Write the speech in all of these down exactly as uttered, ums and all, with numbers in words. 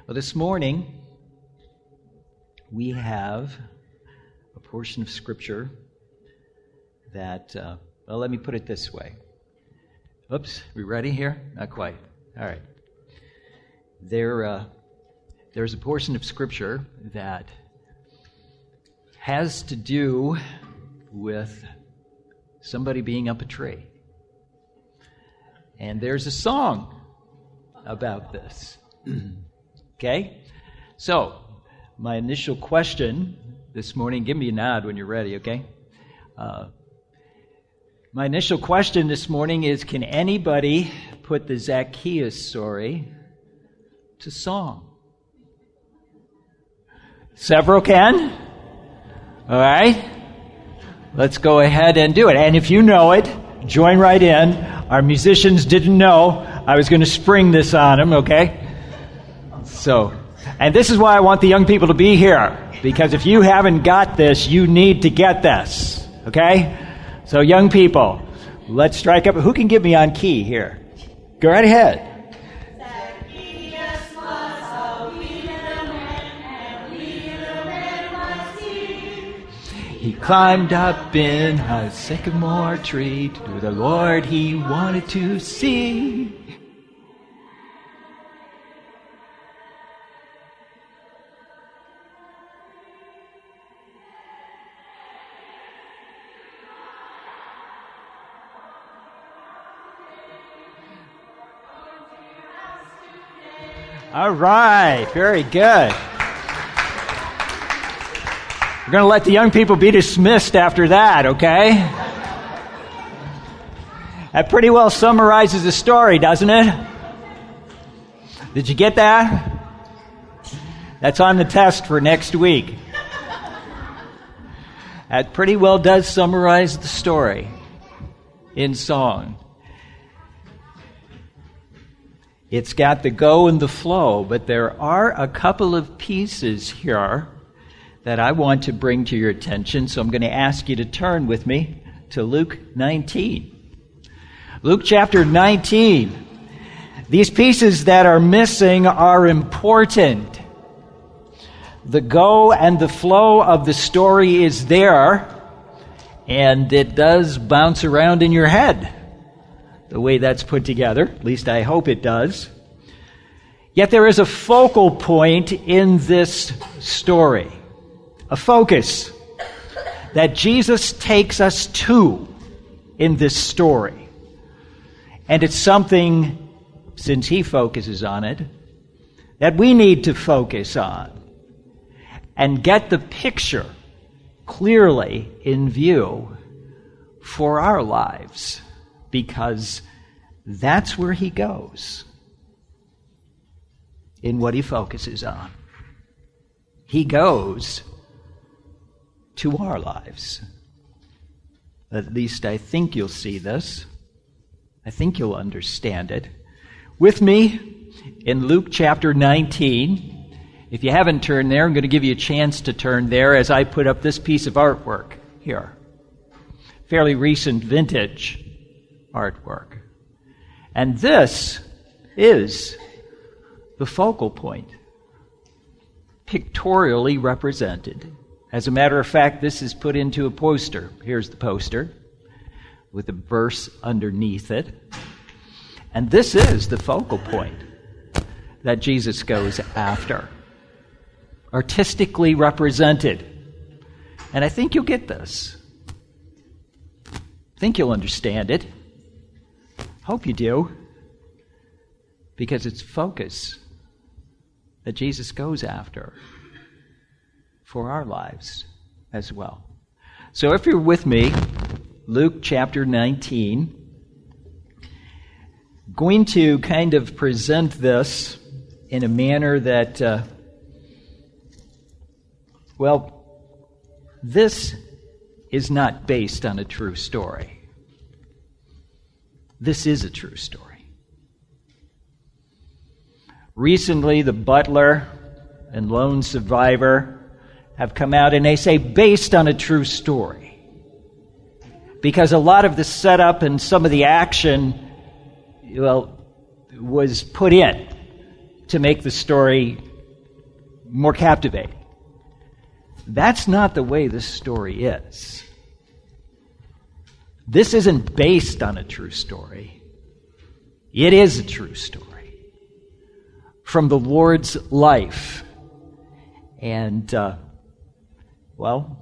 Well, this morning, we have a portion of Scripture that, uh, well, let me put it this way. Oops, we ready here? Not quite. All right. There, uh, there's a portion of Scripture that has to do with somebody being up a tree. And there's a song about this. Okay? So, my initial question this morning, give me a nod when you're ready, okay? Uh, my initial question this morning is, can anybody put the Zacchaeus story to song? Several can? All right? Let's go ahead and do it. And if you know it, join right in. Our musicians didn't know I was going to spring this on them, okay? So, and this is why I want the young people to be here, because if you haven't got this, you need to get this, okay? So, young people, let's strike up. Who can give me on key here? Go right ahead. He climbed up in a sycamore tree to the Lord he wanted to see. All right, very good. We're going to let the young people be dismissed after that, okay? That pretty well summarizes the story, doesn't it? Did you get that? That's on the test for next week. That pretty well does summarize the story in song. It's got the go and the flow, but there are a couple of pieces here that I want to bring to your attention, so I'm going to ask you to turn with me to Luke nineteen. Luke chapter nineteen. These pieces that are missing are important. The go and the flow of the story is there, and it does bounce around in your head, the way that's put together. At least I hope it does. Yet there is a focal point in this story. A focus that Jesus takes us to in this story. And it's something, since he focuses on it, that we need to focus on and get the picture clearly in view for our lives, because that's where he goes in what he focuses on. He goes to our lives. At least I think you'll see this. I think you'll understand it. With me in Luke chapter nineteen. If you haven't turned there, I'm going to give you a chance to turn there as I put up this piece of artwork here. Fairly recent vintage artwork. And this is the focal point, pictorially represented. As a matter of fact, this is put into a poster. Here's the poster with a verse underneath it. And this is the focal point that Jesus goes after, artistically represented. And I think you'll get this. I think you'll understand it. Hope you do. Because it's focus that Jesus goes after for our lives as well. So if you're with me, Luke chapter nineteen, going to kind of present this in a manner that, uh, well, this is not based on a true story. This is a true story. Recently, the Butler and Lone Survivor have come out and they say based on a true story. Because a lot of the setup and some of the action, well, was put in to make the story more captivating. That's not the way this story is. This isn't based on a true story. It is a true story from the Lord's life. And, uh, well,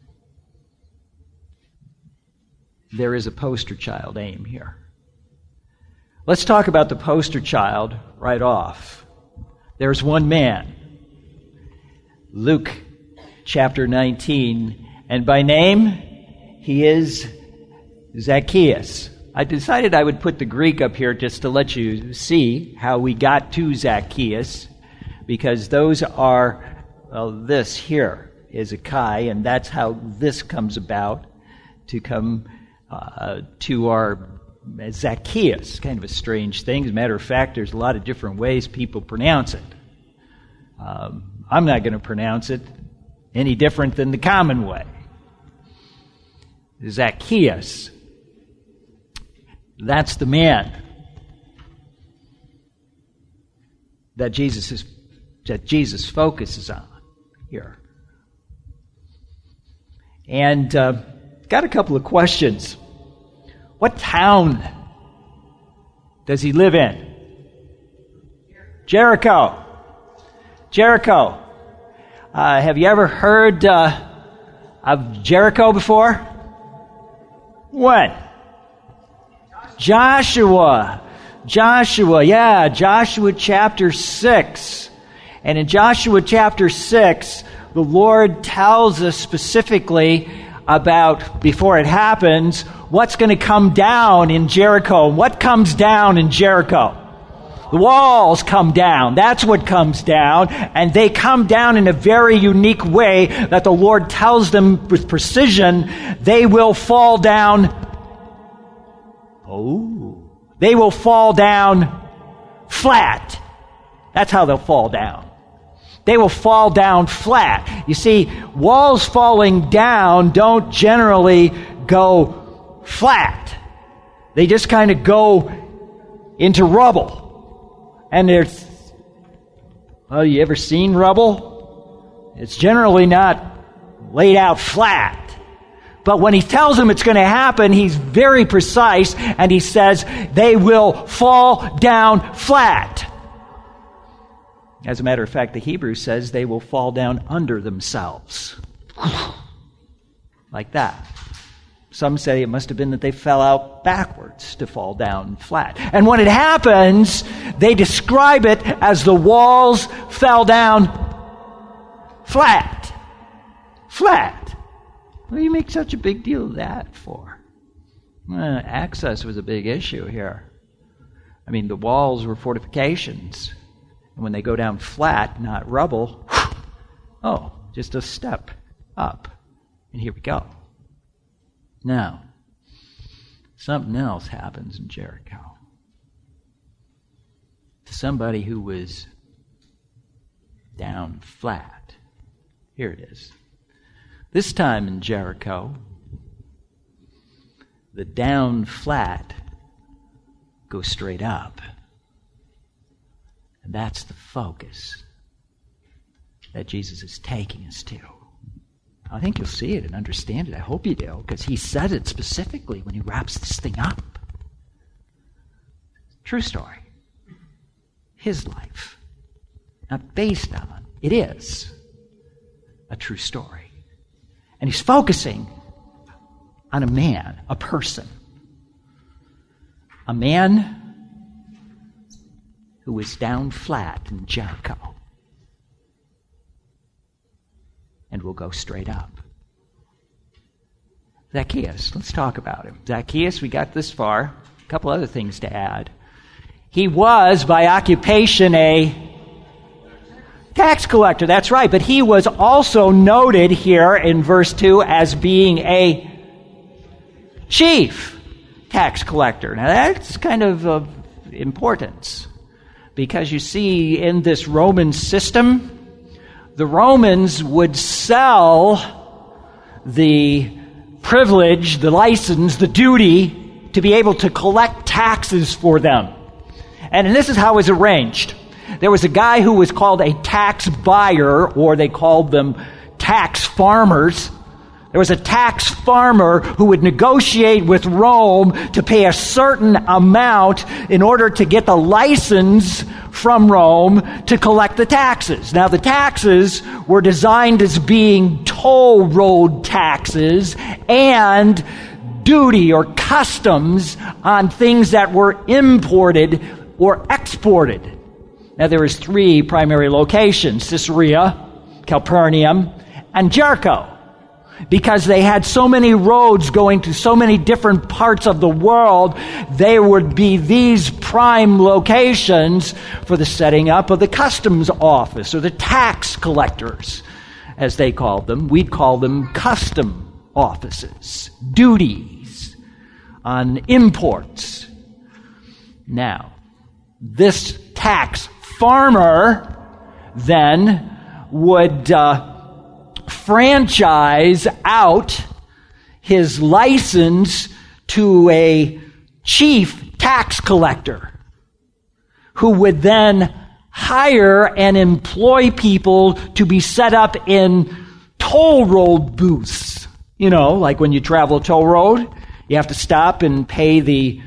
there is a poster child aim here. Let's talk about the poster child right off. There's one man, Luke chapter nineteen, and by name, he is Zacchaeus. I decided I would put the Greek up here just to let you see how we got to Zacchaeus, because those are, well, this here is a chi, and that's how this comes about to come uh, to our Zacchaeus. Kind of a strange thing. As a matter of fact, there's a lot of different ways people pronounce it. Um, I'm not going to pronounce it any different than the common way. Zacchaeus. That's the man that Jesus is that Jesus focuses on here. And uh, got a couple of questions. What town does he live in? Jericho. Jericho. Uh, have you ever heard uh, of Jericho before? When? Joshua. Joshua, yeah, Joshua chapter six. And in Joshua chapter six, the Lord tells us specifically about, before it happens, what's going to come down in Jericho. What comes down in Jericho? The walls come down. That's what comes down. And they come down in a very unique way that the Lord tells them with precision. They will fall down. Oh. They will fall down flat. That's how they'll fall down. They will fall down flat. You see, walls falling down don't generally go flat. They just kind of go into rubble. And there's, well, you ever seen rubble? It's generally not laid out flat. But when he tells them it's going to happen, he's very precise, and he says they will fall down flat. As a matter of fact, the Hebrew says they will fall down under themselves. Like that. Some say it must have been that they fell out backwards to fall down flat. And when it happens, they describe it as the walls fell down flat. Flat. What do you make such a big deal of that for? Uh, access was a big issue here. I mean, the walls were fortifications. And when they go down flat, not rubble, oh, just a step up. And here we go. Now, something else happens in Jericho. To somebody who was down flat. Here it is. This time in Jericho, the down flat goes straight up. And that's the focus that Jesus is taking us to. I think you'll see it and understand it. I hope you do, because he said it specifically when he wraps this thing up. True story. His life. Not based on. It is a true story. And he's focusing on a man, a person. A man who was down flat in Jericho. And we'll go straight up. Zacchaeus, let's talk about him. Zacchaeus, we got this far. A couple other things to add. He was, by occupation, a tax collector. That's right. But he was also noted here in verse two as being a chief tax collector. Now that's kind of of importance. Because you see, in this Roman system, the Romans would sell the privilege, the license, the duty to be able to collect taxes for them. And this is how it was arranged. There was a guy who was called a tax buyer, or they called them tax farmers. There was a tax farmer who would negotiate with Rome to pay a certain amount in order to get the license from Rome to collect the taxes. Now, the taxes were designed as being toll road taxes and duty or customs on things that were imported or exported. Now, there was three primary locations: Caesarea, Capernaum, and Jericho. Because they had so many roads going to so many different parts of the world, there would be these prime locations for the setting up of the customs office, or the tax collectors, as they called them. We'd call them custom offices, duties on imports. Now, this tax farmer then would uh, franchise out his license to a chief tax collector, who would then hire and employ people to be set up in toll road booths. You know, like when you travel a toll road, you have to stop and pay the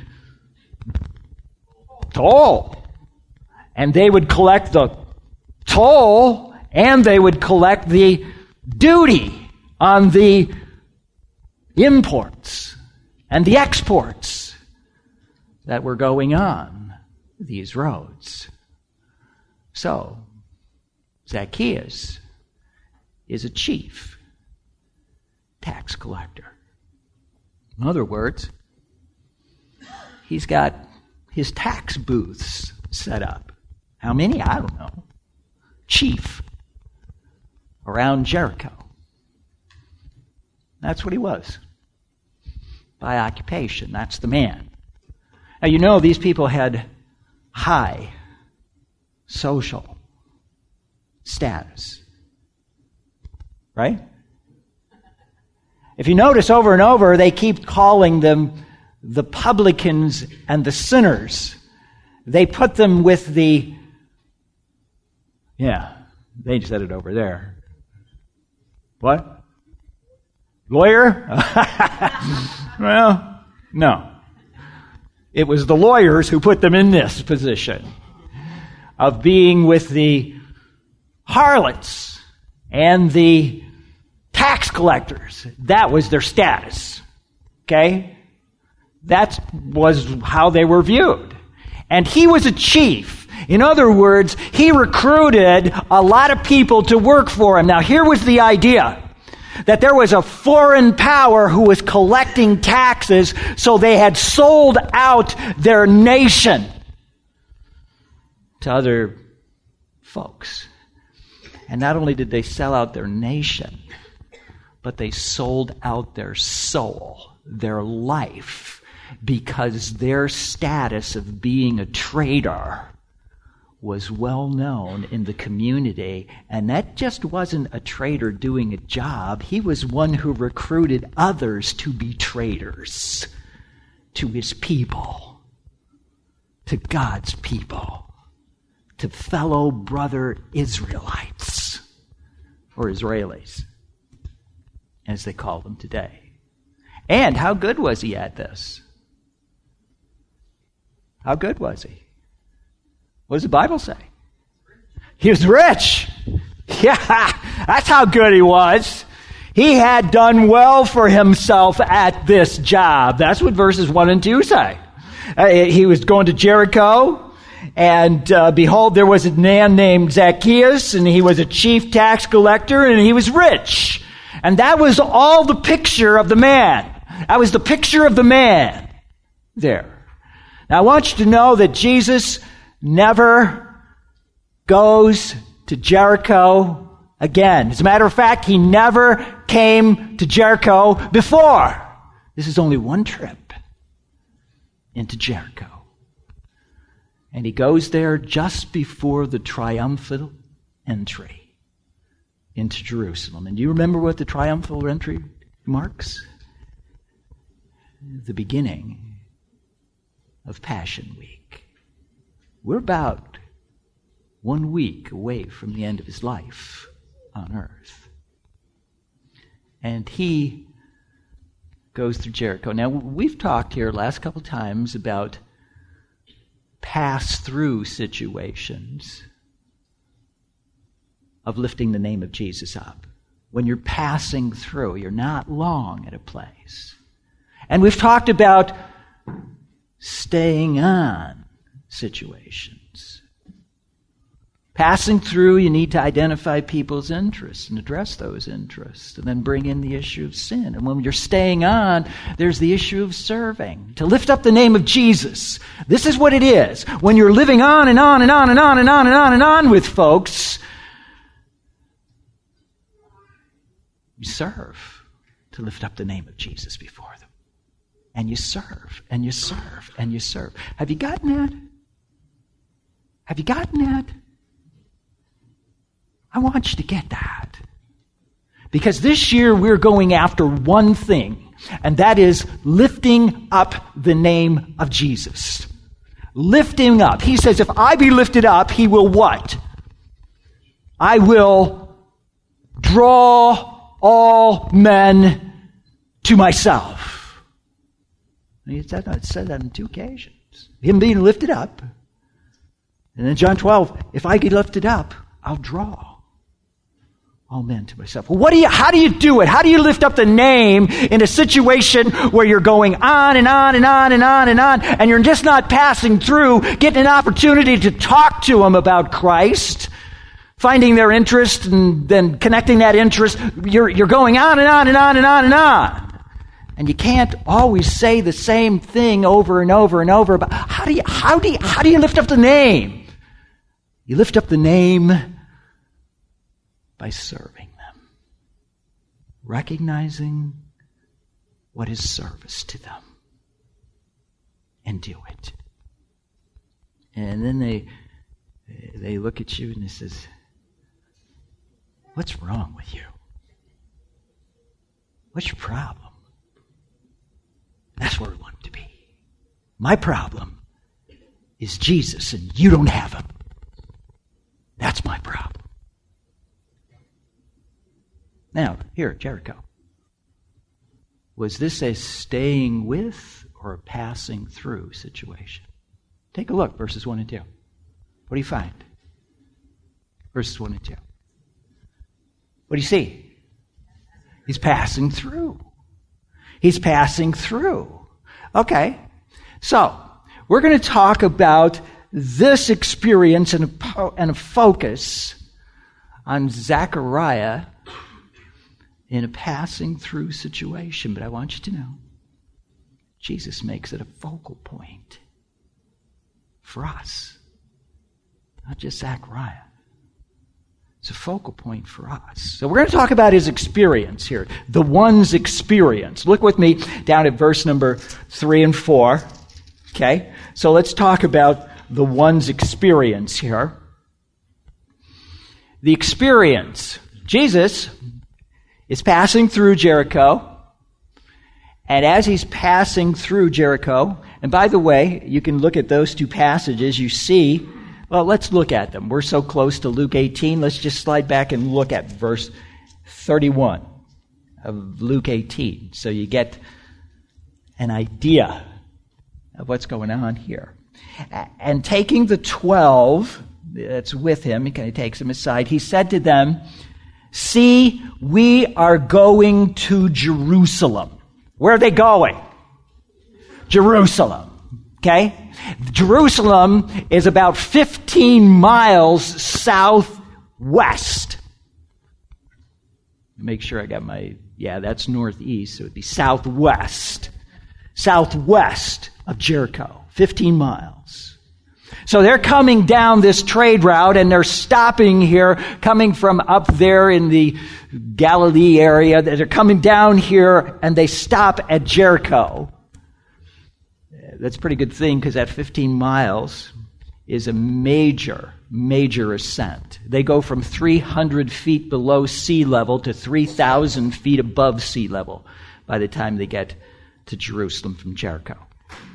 toll. And they would collect the toll, and they would collect the duty on the imports and the exports that were going on these roads. So, Zacchaeus is a chief tax collector. In other words, he's got his tax booths set up. How many? I don't know. Chief. Around Jericho. That's what he was. By occupation. That's the man. Now, you know, these people had high social status. Right? If you notice over and over, they keep calling them the publicans and the sinners. They put them with the, yeah, they said it over there. What? Lawyer? Well, no. It was the lawyers who put them in this position of being with the harlots and the tax collectors. That was their status. Okay? That was how they were viewed. And he was a chief. In other words, he recruited a lot of people to work for him. Now, here was the idea, that there was a foreign power who was collecting taxes, so they had sold out their nation to other folks. And not only did they sell out their nation, but they sold out their soul, their life, because their status of being a traitor was well known in the community. And that just wasn't a traitor doing a job. He was one who recruited others to be traitors to his people, to God's people, to fellow brother Israelites, or Israelis, as they call them today. And how good was he at this? How good was he? What does the Bible say? He was rich. Yeah, that's how good he was. He had done well for himself at this job. That's what verses one and two say. Uh, he was going to Jericho, and uh, behold, there was a man named Zacchaeus, and he was a chief tax collector, and he was rich. And that was all the picture of the man. That was the picture of the man there. Now, I want you to know that Jesus never goes to Jericho again. As a matter of fact, he never came to Jericho before. This is only one trip into Jericho. And he goes there just before the triumphal entry into Jerusalem. And do you remember what the triumphal entry marks? The beginning of Passion Week. We're about one week away from the end of his life on earth. And he goes through Jericho. Now, we've talked here last couple times about pass-through situations of lifting the name of Jesus up. When you're passing through, you're not long at a place. And we've talked about staying on situations. Passing through, you need to identify people's interests and address those interests, and then bring in the issue of sin. And when you're staying on, there's the issue of serving, to lift up the name of Jesus. This is what it is. When you're living on and on and on and on and on and on and on with folks, you serve to lift up the name of Jesus before them. And you serve, and you serve, and you serve. Have you gotten that? Have you gotten that? I want you to get that. Because this year we're going after one thing, and that is lifting up the name of Jesus. Lifting up. He says, if I be lifted up, he will what? I will draw all men to myself. He said that, said that on two occasions. Him being lifted up. And then John twelve, if I get lifted up, I'll draw all men to myself. Well, what do you, how do you do it? How do you lift up the name in a situation where you're going on and on and on and on and on, and you're just not passing through, getting an opportunity to talk to them about Christ, finding their interest and then connecting that interest? You're, you're going on and on and on and on and on. And you can't always say the same thing over and over and over about how do you, how do you, how do you lift up the name? You lift up the name by serving them, recognizing what is service to them, and do it. And then they they look at you and they says, "What's wrong with you? What's your problem?" That's where we want to be. My problem is Jesus, and you don't have him. That's my problem. Now, here at Jericho, was this a staying with or a passing through situation? Take a look, verses one and two. What do you find? Verses one and two. What do you see? He's passing through. He's passing through. Okay, so we're going to talk about this experience and a, and a focus on Zechariah in a passing through situation. But I want you to know, Jesus makes it a focal point for us, not just Zechariah. It's a focal point for us. So we're going to talk about his experience here. The one's experience. Look with me down at verse number three and four. Okay? So let's talk about the one's experience here. The experience. Jesus is passing through Jericho. And as he's passing through Jericho, and by the way, you can look at those two passages, you see. Well, let's look at them. We're so close to Luke eighteen. Let's just slide back and look at verse thirty-one of Luke eighteen. So you get an idea of what's going on here. And taking the twelve that's with him, he kind of takes them aside, he said to them, "See, we are going to Jerusalem." Where are they going? Jerusalem. Okay? Jerusalem is about fifteen miles southwest. Make sure I got my, yeah, that's northeast, so it'd be southwest. Southwest of Jericho, fifteen miles. So they're coming down this trade route, and they're stopping here, coming from up there in the Galilee area. They're coming down here, and they stop at Jericho. That's a pretty good thing, because that fifteen miles is a major, major ascent. They go from three hundred feet below sea level to three thousand feet above sea level by the time they get to Jerusalem from Jericho.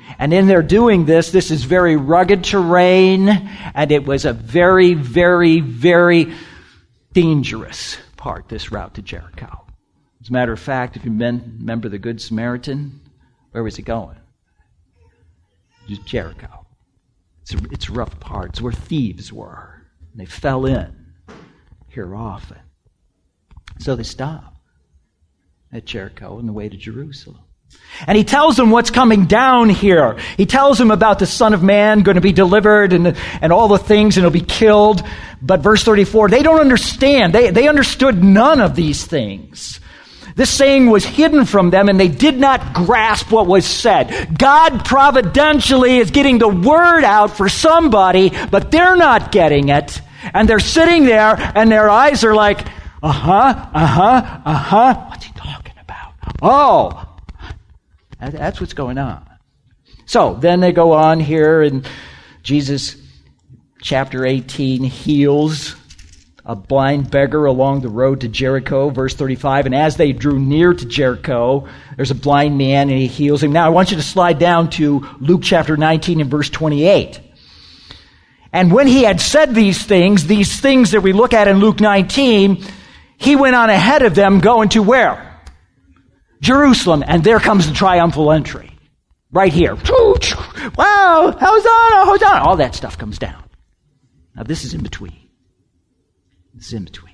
And in their doing this, this is very rugged terrain, and it was a very, very, very dangerous part, this route to Jericho. As a matter of fact, if you remember the Good Samaritan, where was he going? Just Jericho. It's a, it's a rough part. It's where thieves were. And they fell in here often. So they stopped at Jericho on the way to Jerusalem. And he tells them what's coming down here. He tells them about the Son of Man going to be delivered and, and all the things, and he'll be killed. But verse thirty-four, they don't understand. They, they understood none of these things. This saying was hidden from them, and they did not grasp what was said. God providentially is getting the word out for somebody, but they're not getting it. And they're sitting there, and their eyes are like, uh-huh, uh-huh, uh-huh. What's he talking about? Oh, that's what's going on. So then they go on here, and Jesus, chapter eighteen, heals a blind beggar along the road to Jericho, verse thirty-five. And as they drew near to Jericho, there's a blind man, and he heals him. Now I want you to slide down to Luke chapter nineteen and verse twenty-eight. And when he had said these things, these things that we look at in Luke nineteen, he went on ahead of them, going to where? Jerusalem. And there comes the triumphal entry. Right here. Wow, Hosanna, Hosanna. All that stuff comes down. Now this is in between. This is in between.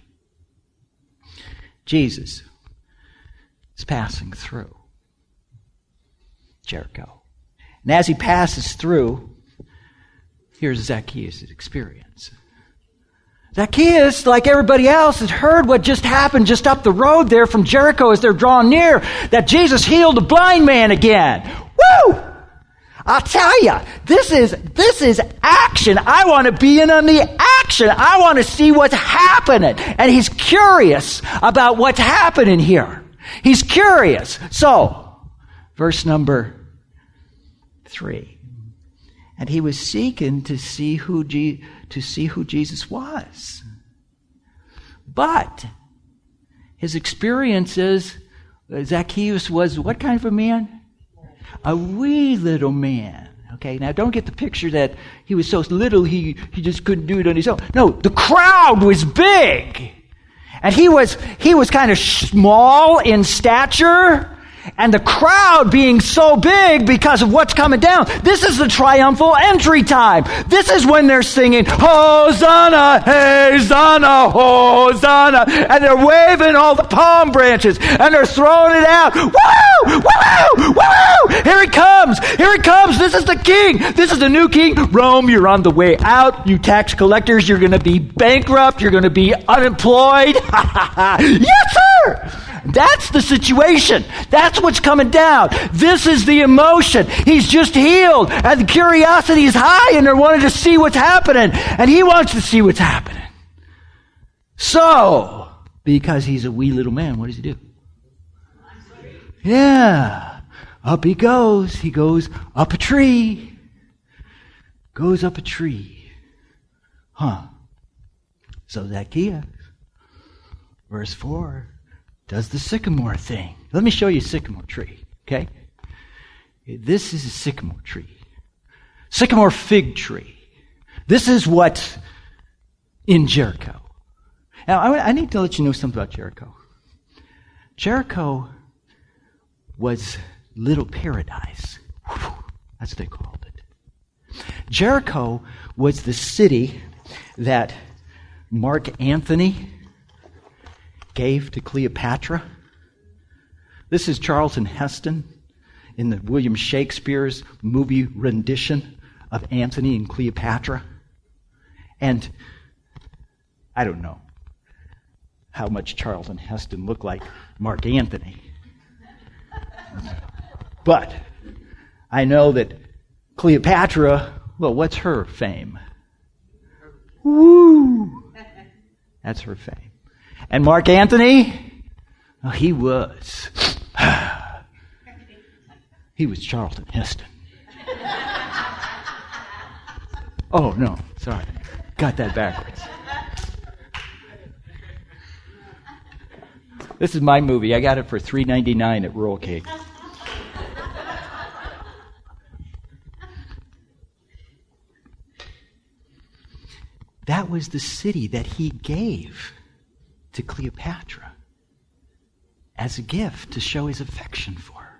Jesus is passing through Jericho. And as he passes through, here's Zacchaeus' experience. Zacchaeus, like everybody else, had heard what just happened just up the road there from Jericho as they're drawing near, that Jesus healed a blind man again. Woo! I'll tell you, this is, this is action. I want to be in on the action. I want to see what's happening. And he's curious about what's happening here. He's curious. So, verse number three. And he was seeking to see who Je- to see who Jesus was. But his experience is Zacchaeus was what kind of a man? A wee little man. Okay, now don't get the picture that he was so little he, he just couldn't do it on his own. No, the crowd was big. And he was he was kind of small in stature. And the crowd being so big because of what's coming down. This is the triumphal entry time. This is when they're singing, Hosanna, Hosanna, Hosanna. And they're waving all the palm branches. And they're throwing it out. Woo! Woo! Woo! Here he comes. Here he comes. This is the king. This is the new king. Rome, you're on the way out. You tax collectors, you're going to be bankrupt. You're going to be unemployed. Yes, sir! That's the situation. That's what's coming down. This is the emotion. He's just healed, and the curiosity is high, and they're wanting to see what's happening, and he wants to see what's happening. So, because he's a wee little man, what does he do? Yeah. Up he goes. He goes up a tree. Goes up a tree. Huh. So Zacchaeus, verse four, does the sycamore thing. Let me show you a sycamore tree, okay? This is a sycamore tree. Sycamore fig tree. This is what's in Jericho. Now, I, I need to let you know something about Jericho. Jericho was little paradise. That's what they called it. Jericho was the city that Mark Antony gave to Cleopatra. This is Charlton Heston in the William Shakespeare's movie rendition of Antony and Cleopatra. And I don't know how much Charlton Heston looked like Mark Antony. But I know that Cleopatra, well, what's her fame? Woo! That's her fame. And Mark Antony, oh, he was. He was Charlton Heston. Oh, no, sorry. Got that backwards. This is my movie. I got it for three ninety-nine at Royal Cake. that was the city that he gave to Cleopatra as a gift to show his affection for her.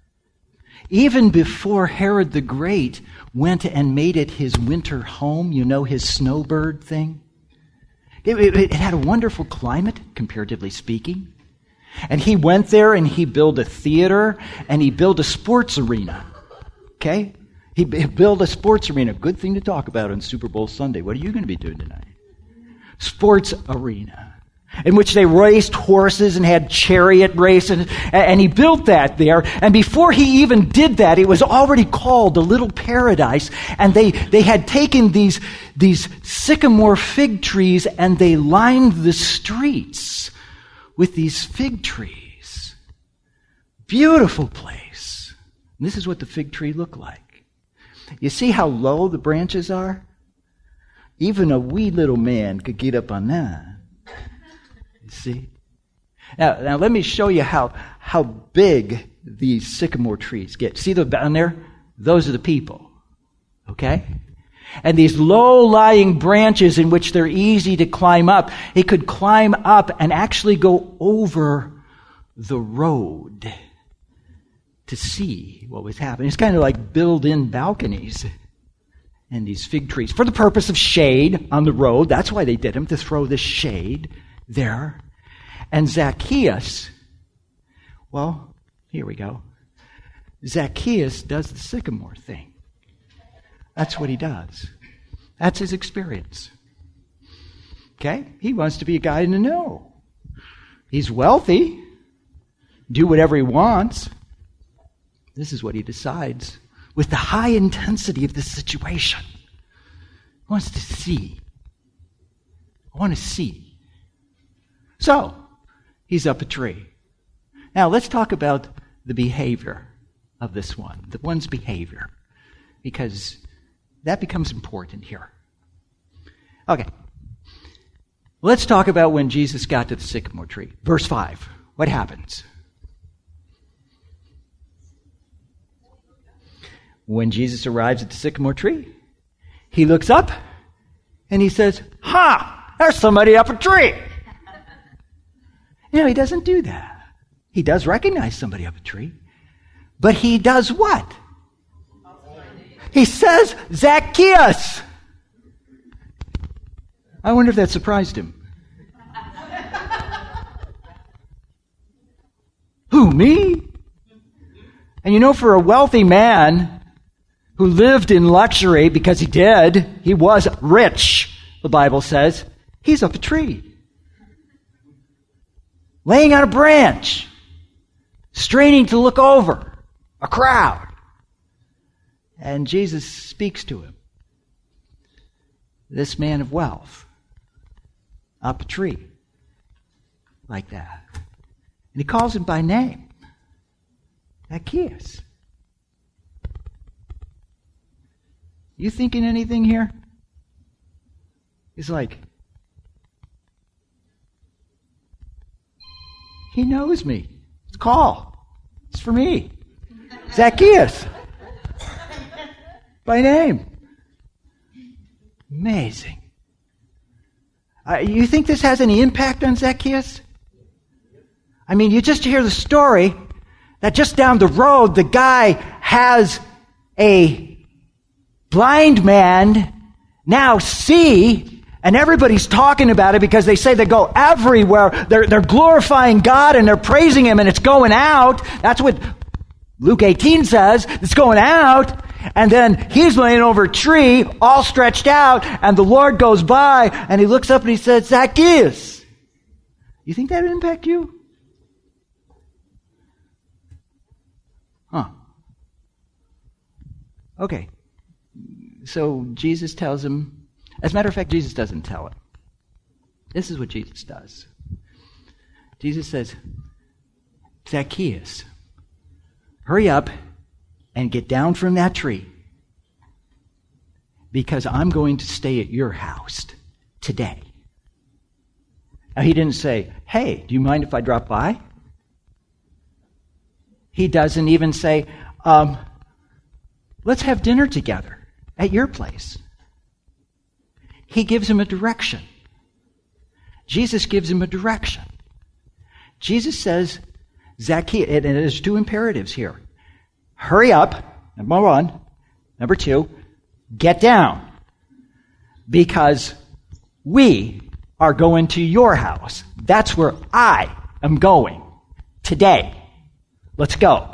Even before Herod the Great went and made it his winter home, you know, his snowbird thing, it, it, it had a wonderful climate, comparatively speaking. And he went there and he built a theater and he built a sports arena. Okay? He built a sports arena. Good thing to talk about on Super Bowl Sunday. What are you going to be doing tonight? Sports arena, in which they raced horses and had chariot race, and, and he built that there. And before he even did that, it was already called the Little Paradise. And they, they had taken these, these sycamore fig trees and they lined the streets with these fig trees. Beautiful place. And this is what the fig tree looked like. You see how low the branches are? Even a wee little man could get up on that. You see? Now, now let me show you how, how big these sycamore trees get. See them down there? Those are the people. Okay? And these low-lying branches in which they're easy to climb up, he could climb up and actually go over the road to see what was happening. It's kind of like built-in balconies in these fig trees for the purpose of shade on the road. That's why they did them, to throw the shade there. And Zacchaeus, well, here we go. Zacchaeus does the sycamore thing. That's what he does. That's his experience. Okay? He wants to be a guy in the know. He's wealthy. Do whatever he wants. This is what he decides with the high intensity of the situation. He wants to see. I want to see. So, he's up a tree. Now, let's talk about the behavior of this one. The one's behavior. Because that becomes important here. Okay. Let's talk about when Jesus got to the sycamore tree. Verse five. What happens? When Jesus arrives at the sycamore tree, he looks up and he says, "Ha! There's somebody up a tree." You know, he doesn't do that. He does recognize somebody up a tree. But he does what? He says, "Zacchaeus." I wonder if that surprised him. Who, me? And you know, for a wealthy man who lived in luxury, because he did, he was rich, the Bible says, he's up a tree, laying on a branch, straining to look over a crowd. And Jesus speaks to him. This man of wealth, up a tree, like that. And he calls him by name. Zacchaeus. You thinking anything here? He's like, he knows me. It's a call. It's for me. Zacchaeus. By name. Amazing. Uh, you think this has any impact on Zacchaeus? I mean, you just hear the story that just down the road, the guy has a blind man now see, and everybody's talking about it because they say they go everywhere. They're, they're glorifying God and they're praising Him, and it's going out. That's what Luke eighteen says. It's going out. And then he's laying over a tree, all stretched out, and the Lord goes by, and He looks up and He says, "Zacchaeus." You think that would impact you? Huh. Okay. So Jesus tells him, as a matter of fact, Jesus doesn't tell him. This is what Jesus does. Jesus says, "Zacchaeus, hurry up and get down from that tree, because I'm going to stay at your house today." Now, he didn't say, "Hey, do you mind if I drop by?" He doesn't even say, um, "Let's have dinner together at your place." he gives him a direction. Jesus gives him a direction. Jesus says, Zacchaeus, and there's two imperatives here. Hurry up, number one. Number two, get down. Because we are going to your house. That's where I am going today. Let's go.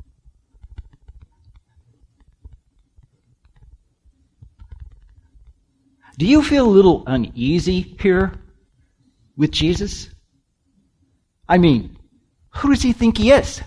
Do you feel a little uneasy here with Jesus? I mean, who does he think he is?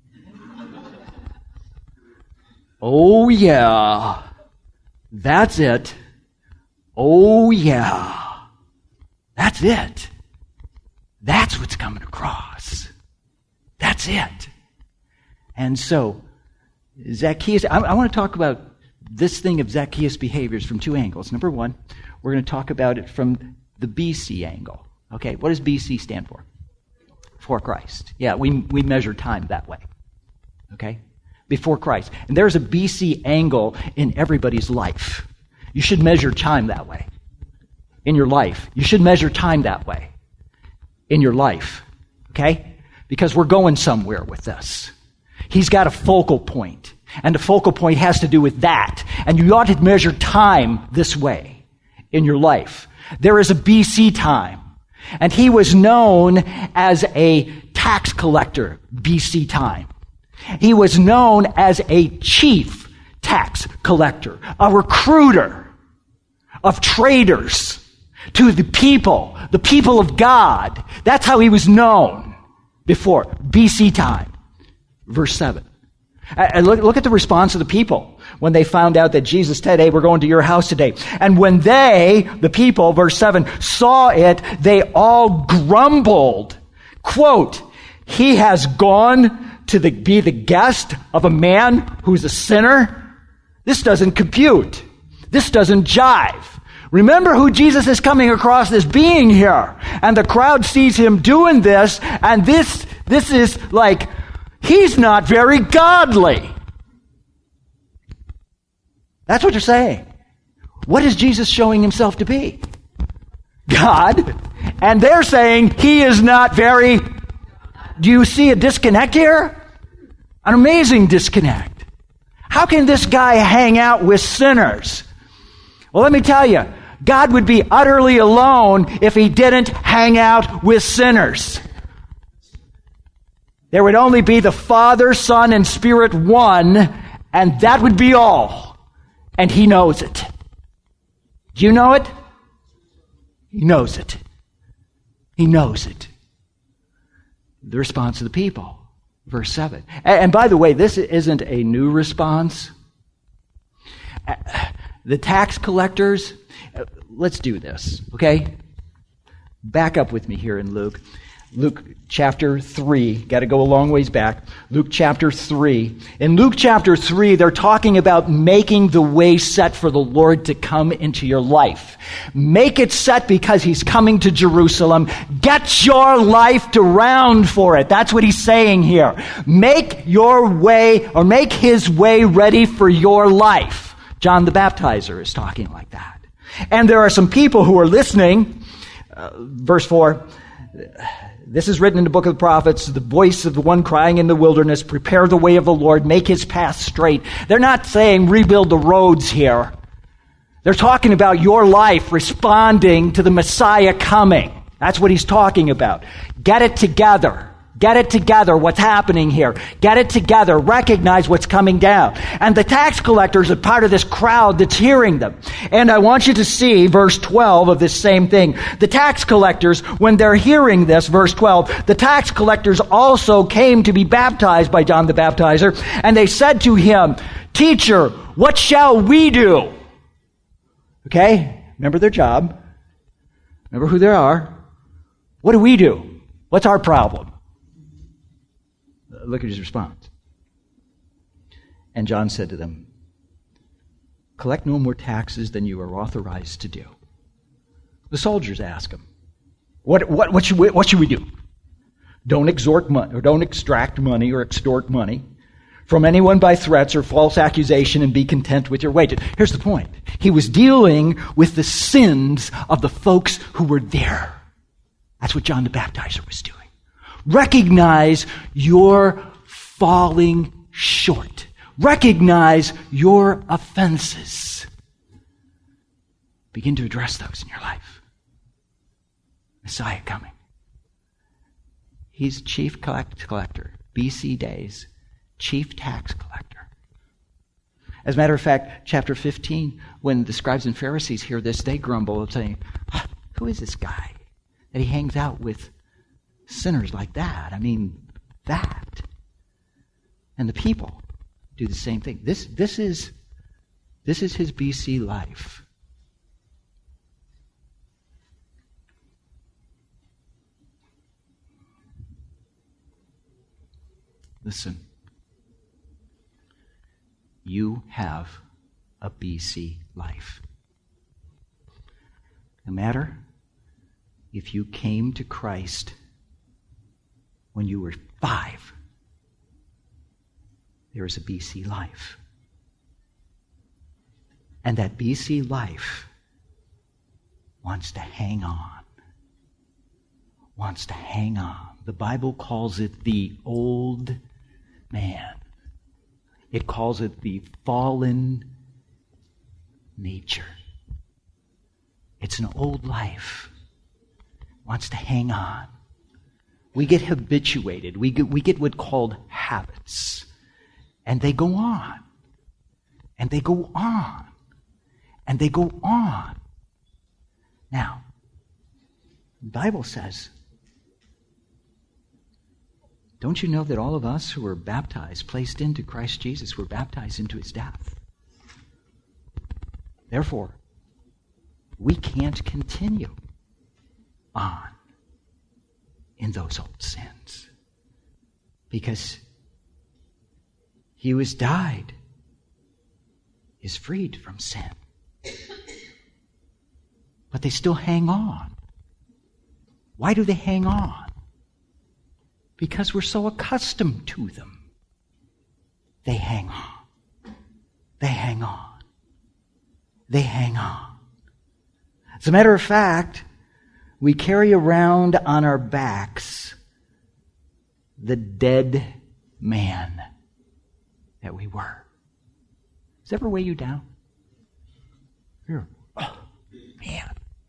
Oh, yeah. That's it. Oh, yeah. That's it. That's what's coming across. That's it. And so, Zacchaeus, I, I want to talk about this thing of Zacchaeus' behaviors from two angles. Number one, we're going to talk about it from the B C angle. Okay, what does B C stand for? Before Christ. Yeah, we, we measure time that way. Okay? Before Christ. And there's a B C angle in everybody's life. You should measure time that way. In your life. You should measure time that way. In your life. Okay? Because we're going somewhere with this. He's got a focal point. And the focal point has to do with that. And you ought to measure time this way in your life. There is a B C time. And he was known as a tax collector, B C time. He was known as a chief tax collector, a recruiter of traders to the people, the people of God. That's how he was known before, B C time. Verse seven. And look, look at the response of the people when they found out that Jesus said, hey, we're going to your house today. And when they, the people, verse seven, saw it, they all grumbled. Quote, he has gone to the, be the guest of a man who's a sinner? This doesn't compute. This doesn't jive. Remember who Jesus is coming across as being here. And the crowd sees him doing this, and this, this is like, he's not very godly. That's what you're saying. What is Jesus showing himself to be? God. And they're saying he is not very... Do you see a disconnect here? An amazing disconnect. How can this guy hang out with sinners? Well, let me tell you, God would be utterly alone if he didn't hang out with sinners. There would only be the Father, Son, and Spirit one, and that would be all. And he knows it. Do you know it? He knows it. He knows it. The response of the people. Verse seven. And by the way, this isn't a new response. The tax collectors, let's do this, okay? Back up with me here in Luke. Luke chapter three, got to go a long ways back. Luke chapter three. In Luke chapter three, they're talking about making the way set for the Lord to come into your life. Make it set because he's coming to Jerusalem. Get your life to round for it. That's what he's saying here. Make your way, or make his way ready for your life. John the Baptizer is talking like that. And there are some people who are listening. Uh, verse four. This is written in the book of the prophets, the voice of the one crying in the wilderness, prepare the way of the Lord, make his path straight. They're not saying rebuild the roads here. They're talking about your life responding to the Messiah coming. That's what he's talking about. Get it together. Get it together, what's happening here. Get it together. Recognize what's coming down. And the tax collectors are part of this crowd that's hearing them. And I want you to see verse twelve of this same thing. The tax collectors, when they're hearing this, verse twelve, the tax collectors also came to be baptized by John the Baptizer. And they said to him, Teacher, what shall we do? Okay? Remember their job. Remember who they are. What do we do? What's our problem? Look at his response. And John said to them, collect no more taxes than you are authorized to do. The soldiers ask him, what, what, what, should we, what should we do? Don't extort money, or don't extract money or extort money from anyone by threats or false accusation and be content with your wages. Here's the point. He was dealing with the sins of the folks who were there. That's what John the Baptizer was doing. Recognize you're falling short. Recognize your offenses. Begin to address those in your life. Messiah coming. He's chief collect- collector, B C days, chief tax collector. As a matter of fact, chapter fifteen, when the scribes and Pharisees hear this, they grumble and say, who is this guy that he hangs out with sinners like that? I mean, that. And the people do the same thing. This, this is, this is his B C life. Listen. You have a B C life. No matter if you came to Christ when you were five, there is a B C life. And that B C life wants to hang on. Wants to hang on. The Bible calls it the old man. It calls it the fallen nature. It's an old life. Wants to hang on. We get habituated. We get, we get what's called habits. And they go on. And they go on. And they go on. Now, the Bible says, don't you know that all of us who were baptized, placed into Christ Jesus, were baptized into his death? Therefore, we can't continue on in those old sins. Because he who has died is freed from sin. But they still hang on. Why do they hang on? Because we're so accustomed to them. They hang on. They hang on. They hang on. As a matter of fact, we carry around on our backs the dead man that we were. Does that ever weigh you down? Here. Oh, man.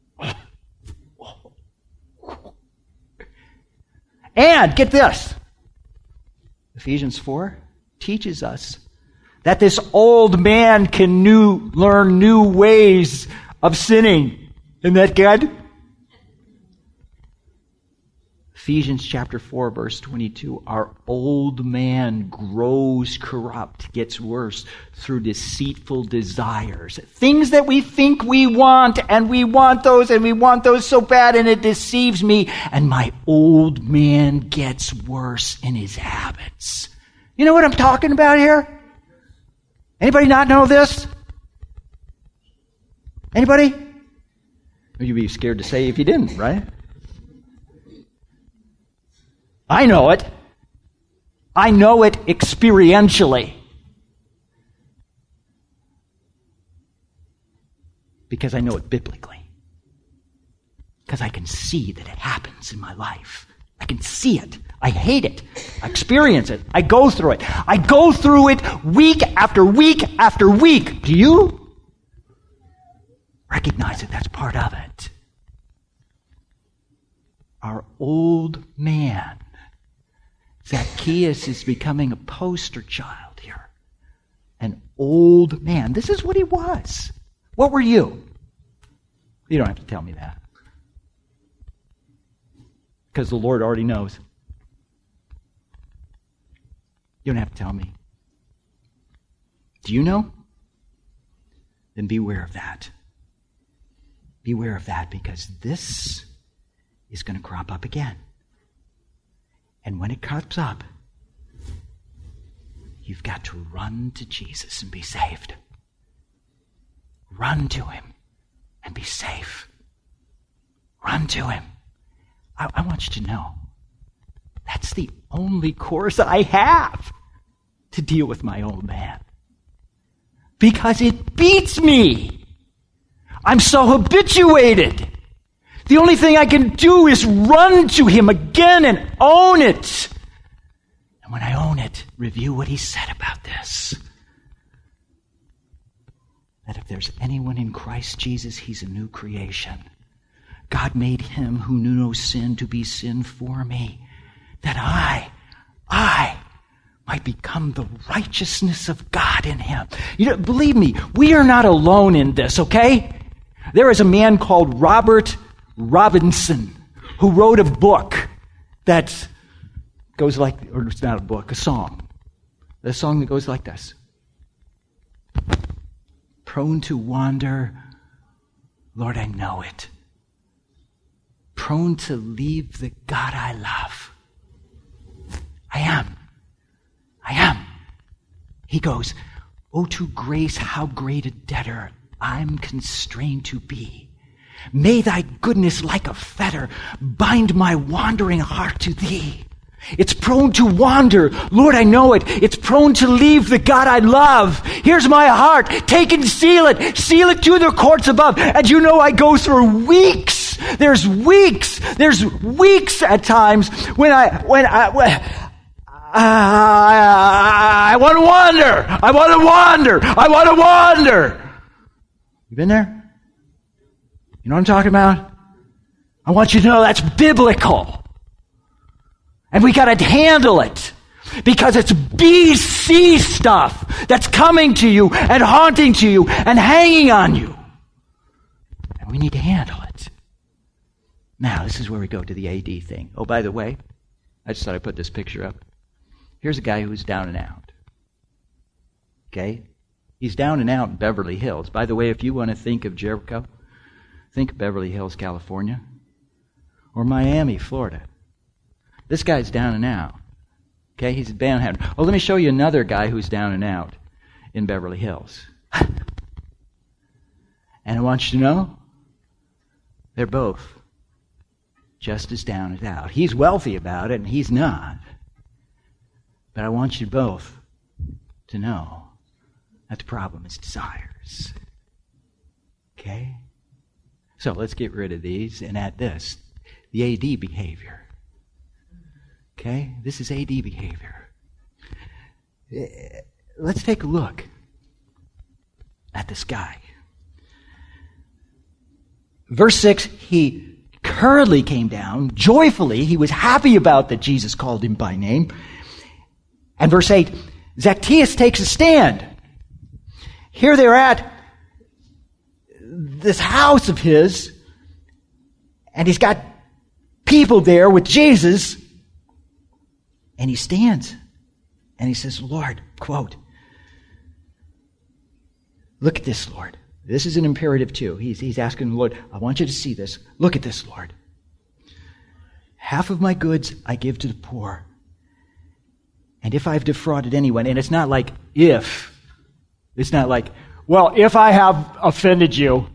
And get this. Ephesians four teaches us that this old man can new, learn new ways of sinning. Isn't that good? Ephesians chapter four, verse twenty-two, our old man grows corrupt, gets worse through deceitful desires. Things that we think we want, and we want those, and we want those so bad, and it deceives me, and my old man gets worse in his habits. You know what I'm talking about here? Anybody not know this? Anybody? You'd be scared to say if you didn't, right? I know it. I know it experientially. Because I know it biblically. Because I can see that it happens in my life. I can see it. I hate it. I experience it. I go through it. I go through it week after week after week. Do you? Recognize that that's part of it. Our old man. Zacchaeus is becoming a poster child here. An old man. This is what he was. What were you? You don't have to tell me that. Because the Lord already knows. You don't have to tell me. Do you know? Then beware of that. Beware of that, because this is going to crop up again. And when it crops up, you've got to run to Jesus and be saved. Run to him and be safe. Run to him. I, I want you to know that's the only course I have to deal with my old man. Because it beats me. I'm so habituated. The only thing I can do is run to him again and own it. And when I own it, review what he said about this. That if there's anyone in Christ Jesus, he's a new creation. God made him who knew no sin to be sin for me, that I, I might become the righteousness of God in him. You know, believe me, we are not alone in this, okay? There is a man called Robert Robinson who wrote a book that goes like, or it's not a book, a song. A song that goes like this. Prone to wander, Lord, I know it. Prone to leave the God I love. I am. I am. He goes, oh, to grace, how great a debtor I'm constrained to be. May thy goodness like a fetter bind my wandering heart to thee. It's prone to wander. Lord, I know it. It's prone to leave the God I love. Here's my heart. Take and seal it. Seal it to the courts above. And you know I go through weeks. There's weeks. There's weeks at times when I, when I, when, I, I want to wander. I want to wander. I want to wander. You been there? You know what I'm talking about? I want you to know that's biblical. And we got to handle it because it's B C stuff that's coming to you and haunting to you and hanging on you. And we need to handle it. Now, this is where we go to the A D thing. Oh, by the way, I just thought I'd put this picture up. Here's a guy who's down and out. Okay? He's down and out in Beverly Hills. By the way, if you want to think of Jericho, think of Beverly Hills, California, or Miami, Florida. This guy's down and out. Okay, he's down and out. Oh, let me show you another guy who's down and out in Beverly Hills. And I want you to know, they're both just as down and out. He's wealthy about it, and he's not. But I want you both to know that the problem is desires. Okay? So let's get rid of these and add this. The A D behavior. Okay? This is A D behavior. Let's take a look at this guy. Verse six, he hurriedly came down, joyfully. He was happy about that Jesus called him by name. And verse eight, Zacchaeus takes a stand. Here they're at this house of his, and he's got people there with Jesus, and he stands, and he says, Lord, quote, look at this, Lord. This is an imperative too. He's, he's asking the Lord, I want you to see this. Look at this, Lord. Half of my goods I give to the poor. And if I've defrauded anyone, and it's not like if, it's not like, well, if I have offended you.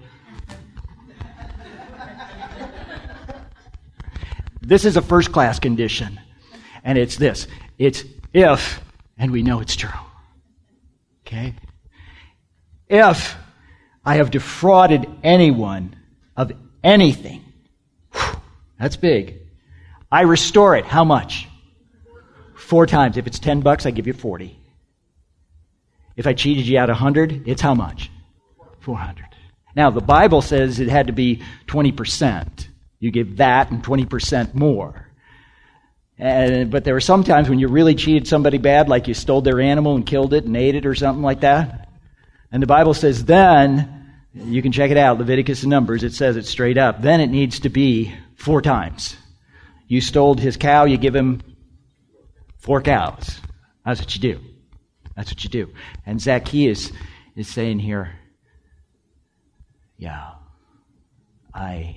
This is a first-class condition. And it's this. It's if, and we know it's true. Okay? If I have defrauded anyone of anything, whew, that's big. I restore it. How much? Four times. If it's ten bucks, I give you forty. If I cheated you out a hundred, it's how much? Four hundred. Now, the Bible says it had to be twenty percent. You give that and twenty percent more. And, but there were some times when you really cheated somebody bad, like you stole their animal and killed it and ate it or something like that. And the Bible says then, you can check it out, Leviticus and Numbers, it says it straight up, then it needs to be four times. You stole his cow, you give him four cows. That's what you do. That's what you do. And Zacchaeus is saying here, yeah, I,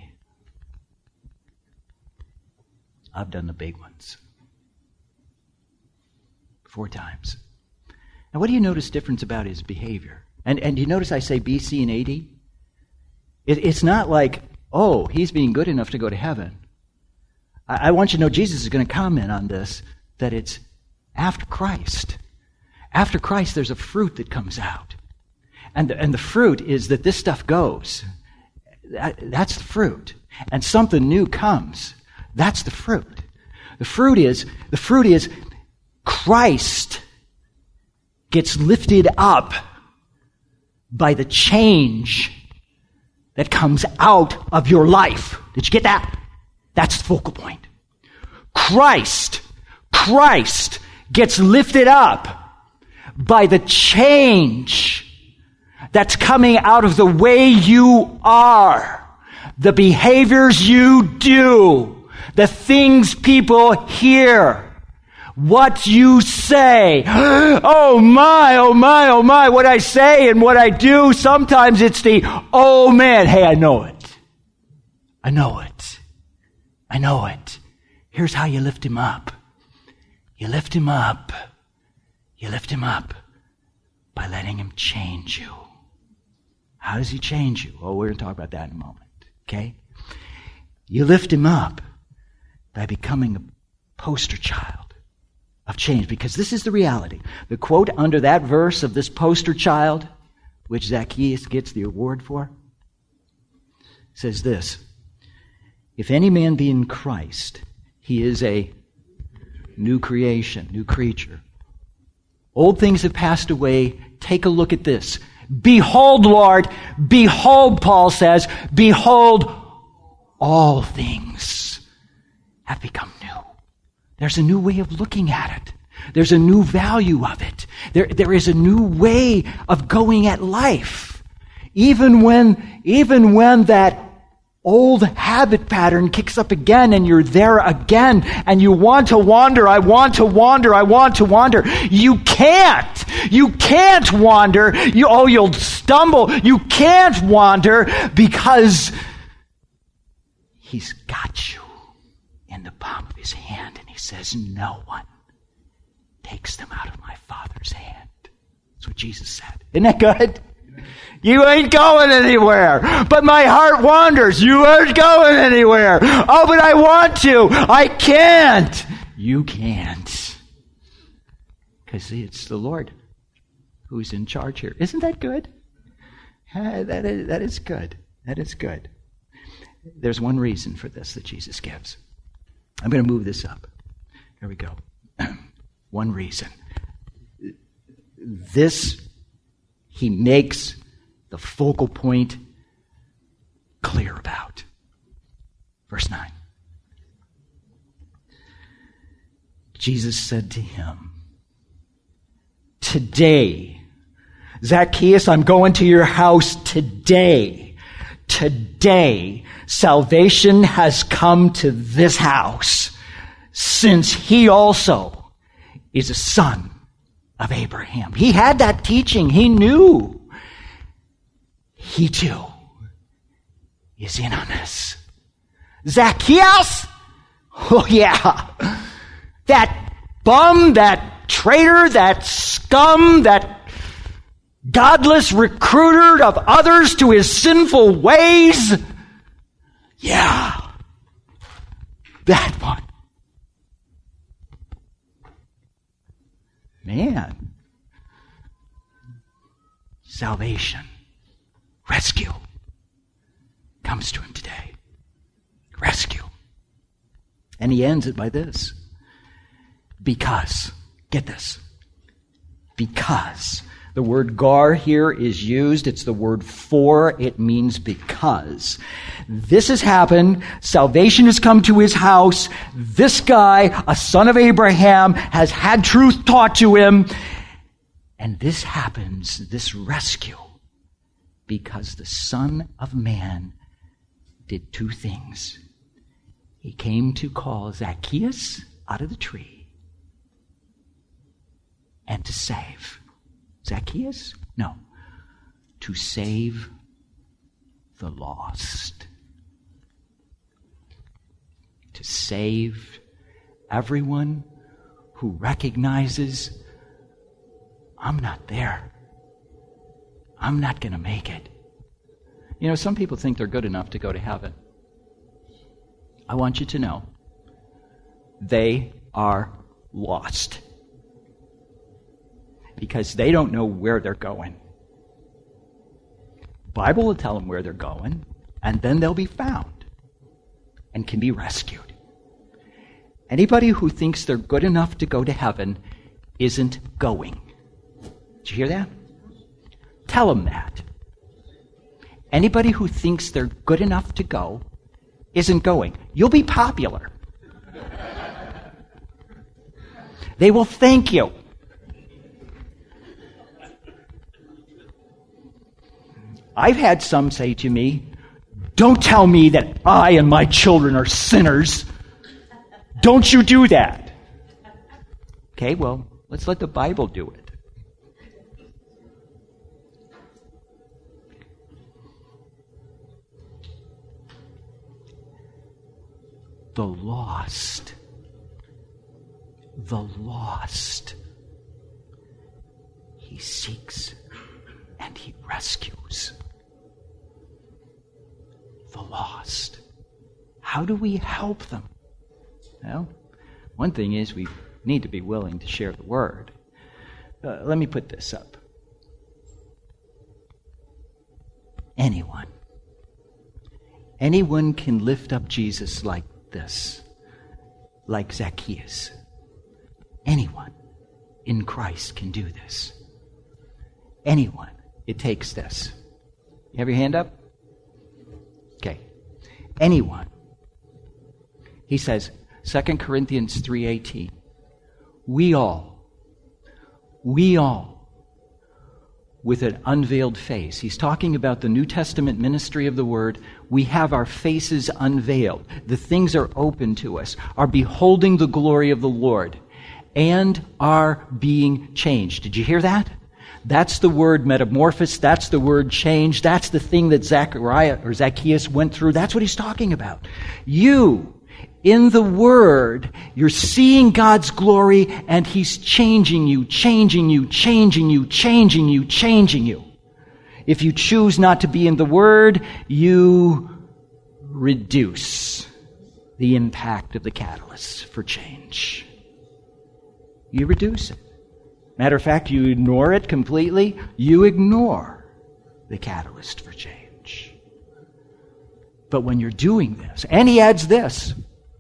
I've done the big ones. Four times. Now, what do you notice difference about his behavior? And and you notice I say B C and A D? It, it's not like, oh, he's being good enough to go to heaven. I, I want you to know Jesus is going to comment on this, that it's after Christ. After Christ, there's a fruit that comes out. And the, and the fruit is that this stuff goes. That, that's the fruit. And something new comes. That's the fruit. The fruit is, the fruit is Christ gets lifted up by the change that comes out of your life. Did you get that? That's the focal point. Christ, Christ gets lifted up by the change that's coming out of the way you are, the behaviors you do, the things people hear, what you say. Oh my, oh my, oh my, what I say and what I do. Sometimes it's the, oh man, hey, I know it. I know it. I know it. Here's how you lift him up. You lift him up. You lift him up by letting him change you. How does he change you? Oh, we're going to talk about that in a moment. Okay? You lift him up by becoming a poster child of change, because this is the reality. The quote under that verse of this poster child, which Zacchaeus gets the award for, says this: if any man be in Christ, he is a new creation, new creature. Old things have passed away. Take a look at this. Behold, Lord, behold, Paul says, behold, all things have become new. There's a new way of looking at it. There's a new value of it. There, there is a new way of going at life. Even when, even when that old habit pattern kicks up again and you're there again and you want to wander, I want to wander, I want to wander. You can't. You can't wander. You, oh, you'll stumble. You can't wander because he's got you in the palm of his hand, and he says, no one takes them out of my Father's hand. That's what Jesus said. Isn't that good? You ain't going anywhere. But my heart wanders. You aren't going anywhere. Oh, but I want to. I can't. You can't. Because it's the Lord who's in charge here. Isn't that good? Uh, that is, that is good. That is good. There's one reason for this that Jesus gives. I'm going to move this up. Here we go. One reason. This, he makes the focal point clear about. Verse nine. Jesus said to him, today, Zacchaeus, I'm going to your house today. Today, salvation has come to this house, since he also is a son of Abraham. He had that teaching. He knew. He too is in on this. Zacchaeus? Oh yeah. That bum, that traitor, that scum, that godless recruiter of others to his sinful ways. Yeah. That one. Man. Salvation. Rescue comes to him today. Rescue. And he ends it by this. Because. Get this. Because. The word gar here is used. It's the word for. It means because. This has happened. Salvation has come to his house. This guy, a son of Abraham, has had truth taught to him. And this happens, this rescue, because the Son of Man did two things. He came to call Zacchaeus out of the tree and to save. Zacchaeus? No. To save the lost. To save everyone who recognizes, I'm not there. I'm not going to make it. You know, some people think they're good enough to go to heaven. I want you to know, they are lost. because they don't know where they're going. The Bible will tell them where they're going, and then they'll be found and can be rescued. Anybody who thinks they're good enough to go to heaven isn't going. Did you hear that? Tell them that. Anybody who thinks they're good enough to go isn't going. You'll be popular. They will thank you. I've had some say to me, "Don't tell me that I and my children are sinners. Don't you do that." Okay, well, let's let the Bible do it. The lost. The lost. He seeks and he rescues. The lost. How do we help them? Well, one thing is we need to be willing to share the word. Uh, let me put this up. Anyone. Anyone can lift up Jesus like this, like Zacchaeus. Anyone in Christ can do this. Anyone. It takes this. You have your hand up? Okay. Anyone. He says, Second Corinthians three eighteen, we all, we all, with an unveiled face. He's talking about the New Testament ministry of the Word. We have our faces unveiled. The things are open to us, are beholding the glory of the Lord, and are being changed. Did you hear that? That's the word metamorphosis. That's the word change. That's the thing that Zachariah or Zacchaeus went through. That's what he's talking about. You, in the Word, you're seeing God's glory, and He's changing you, changing you, changing you, changing you, changing you. If you choose not to be in the Word, you reduce the impact of the catalyst for change. You reduce it. Matter of fact, you ignore it completely. You ignore the catalyst for change. But when you're doing this, and he adds this,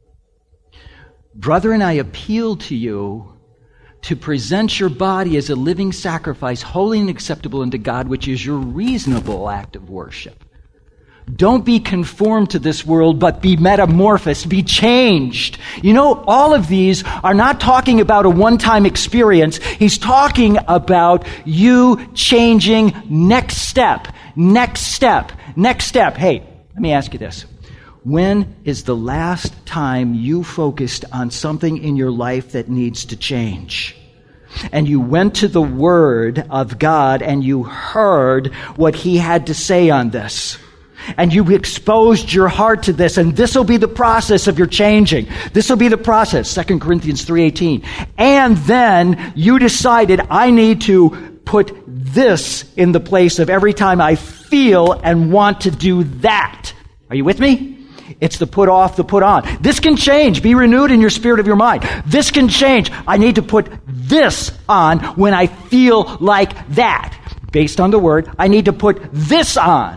brethren, I appeal to you to present your body as a living sacrifice, holy and acceptable unto God, which is your reasonable act of worship. Don't be conformed to this world, but be metamorphosed, be changed. You know, all of these are not talking about a one-time experience. He's talking about you changing next step, next step, next step. Hey, let me ask you this. When is the last time you focused on something in your life that needs to change? And you went to the Word of God and you heard what He had to say on this. And you exposed your heart to this, and this will be the process of your changing. This will be the process, Second Corinthians three eighteen. And then you decided, I need to put this in the place of every time I feel and want to do that. Are you with me? It's the put off, the put on. This can change. Be renewed in your spirit of your mind. This can change. I need to put this on when I feel like that. Based on the Word, I need to put this on.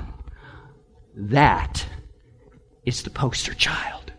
That is the poster child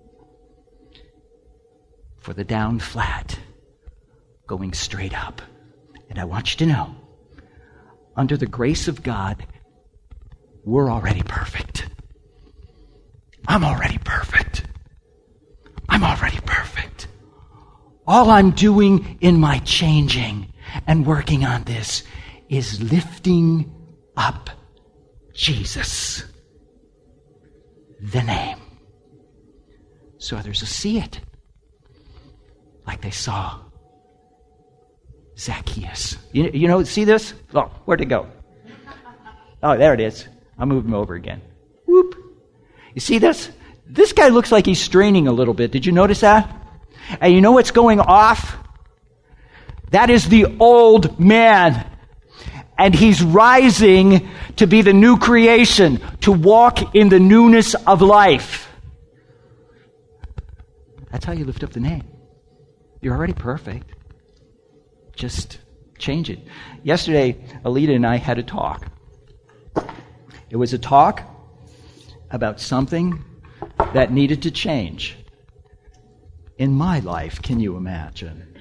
for the down flat going straight up. And I want you to know, under the grace of God, we're already perfect. I'm already perfect. I'm already perfect. All I'm doing in my changing and working on this is lifting up Jesus, the name, so others will see it like they saw Zacchaeus. You, you know, see this? Oh, where'd it go? Oh, there it is. I'll move him over again. Whoop. You see this? This guy looks like he's straining a little bit. Did you notice that? And you know what's going off? That is the old man. And he's rising to be the new creation, to walk in the newness of life. That's how you lift up the name. You're already perfect. Just Change it. Yesterday, Alita and I had a talk. It was a talk about something that needed to change in my life. Can you imagine?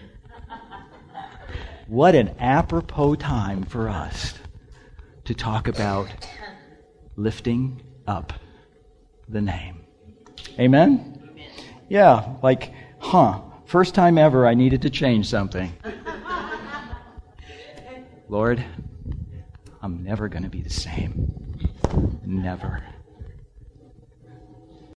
What an apropos time for us to talk about lifting up the name. Amen? Amen. Yeah, like, huh, first time ever I needed to change something. Lord, I'm never going to be the same. Never.